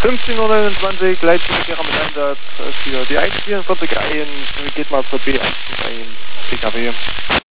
15:29 Uhr, Leitzugkehrer mit Einsatz für die 144 ein, geht mal zur B1 ein PKW.